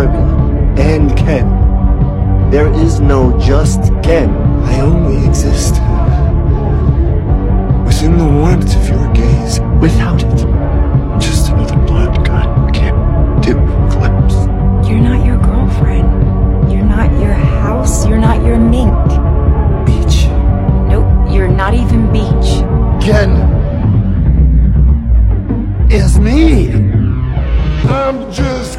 Abby and Ken. There is no just Ken. I only exist within the warmth of your gaze. Without it, I'm just another blood guy who can't do flips. You're not your girlfriend. You're not your house. You're not your mink. Beach. Nope, you're not even Beach. Ken is me. I'm just